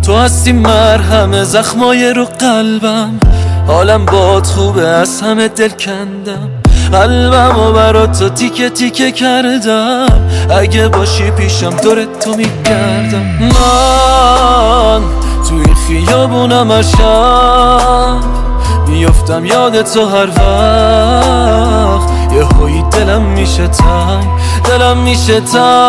تو هستی مرهم زخمای رو قلبم، حالم باد خوبه از همه دل کندم، قلبم و برات تو تیکه تیکه کردم، اگه باشی پیشم دور تو میگردم. من توی خیابونم هر شب میافتم یاد تو هر وقت، یه هایی دلم میشه تنگ، دلم میشه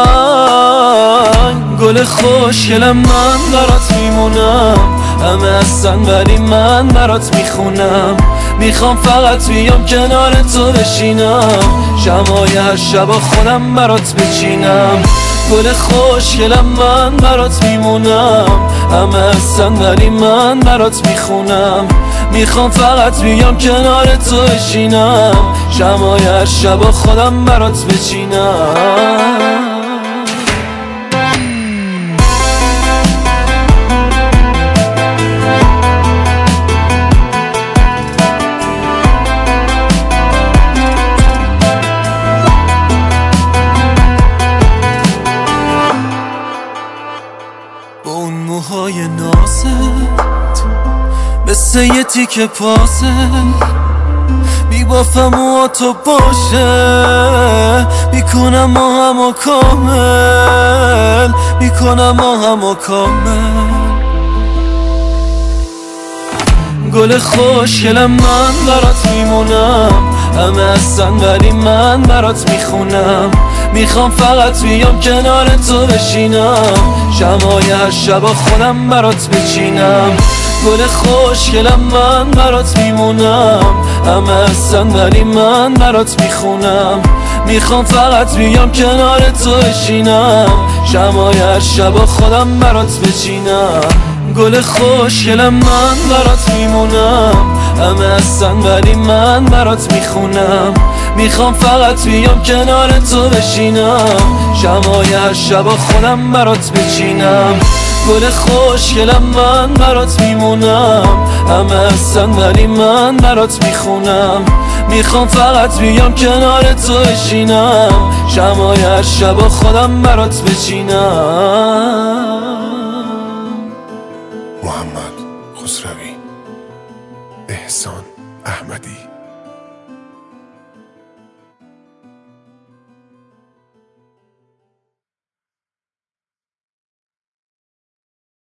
تنگ. گل خوشگلم من برات میمونم، همه هستن ولی من برات میخونم، میخوام فقط بیام کنار تو بشینم، شمای هر شب خودم برات بچینم. گل خوشگلم من برات میمونم، همه هستن ولی من برات میخونم، میخوام فقط بیام کنار تو بشینم، شمای هر شب خودم برات بچینم. با اون موهای نازت مثل یه تیکه پازل، میبافم موها تو باشه، میکنم ما همو کامل، میکنم ما همو کامل. گل خوشگلم من برات میمونم، همه هستن ولی من برات میخونم، میخوام فقط بیام کنار تو بشینم، شمای هر شب خودم برات بچینم. گل خوشگلم من برات میمونم، همه هستن ولی من برات میخونم، میخوام فقط بیام کنار تو بشینم، شمای هر شب خودم برات بچینم. گل خوشگلم من برات میمونم، همه هستن ولی من برات میخونم، میخوام فقط بیام کنار تو بشینم، شمای هر شب خودم برات بچینم. گل خوشگلم من برات میمونم، همه هستن ولی من برات میخونم، میخوام فقط بیام کنار تو بشینم، شمای هر شب خودم برات بچینم. محمد خسروی، احسان احمدی.